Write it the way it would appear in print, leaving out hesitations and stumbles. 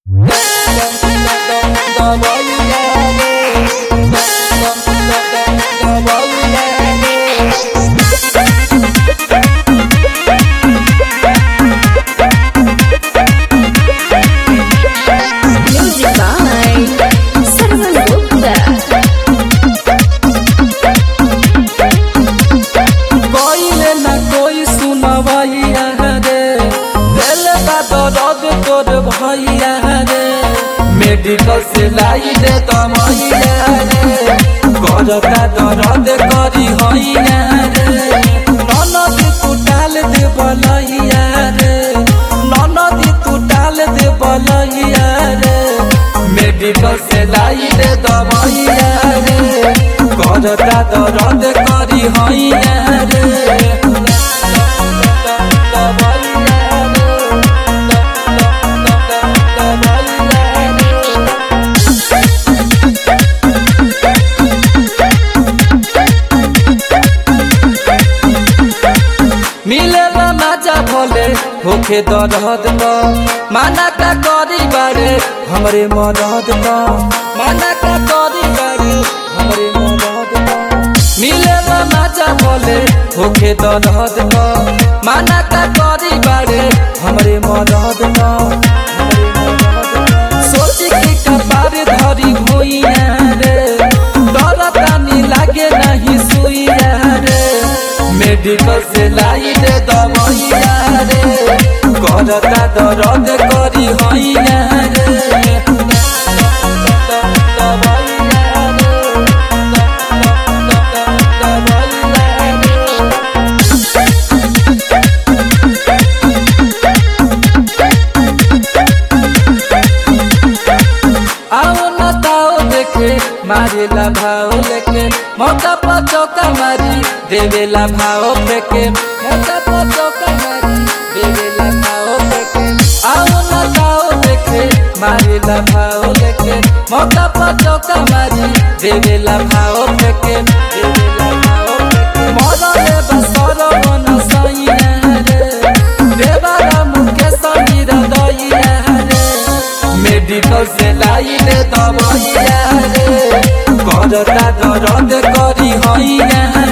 medical से लाई दे तमैया रे करता दर्द करी हैया रे ननदी तू डाल दे बलैया रे ननदी तू डाल दे बलैया रे मेडिकल से लाई दे तमैया रे करता दर्द करी हैया रे मिलेला मजा भोले होखे दर्द न माना का करी बारे हमरे मदद न माना का करी बारे हमरे मदद न मिलेला मजा भोले होखे दर्द न माना का करी बारे हमरे मदद न सोच के कपार धरी होइया रे डर तानी लागे नहीं सुइया रे मेडिकल से लाई दे दमैया रे करता दर्द करी हैया रे आओ न ताओ देखे मारेला भाव लेके मौका पर चौका मारी देवेला भाव फेंके मौका पर चौका मारी देवेला भाव फेंके आओ न ताओ देखे मारेला भाव लेके मौका पर चौका मारी देवेला भाव फेंके देवेला भाव फेंके मरले बसर मन सैया रे देवारा मुके समीर दैया रे मेडिकल से लाई दे दमैया रे करता दर्द करी हैया